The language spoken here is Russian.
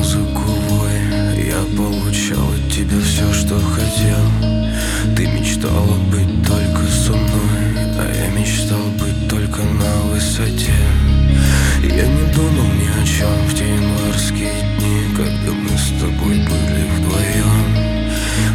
музыку вой. Я получал от тебя все, что хотел. Ты мечтала быть только со мной, а я мечтал быть только на высоте. Я не думал ни о чем в те январские дни, когда мы с тобой были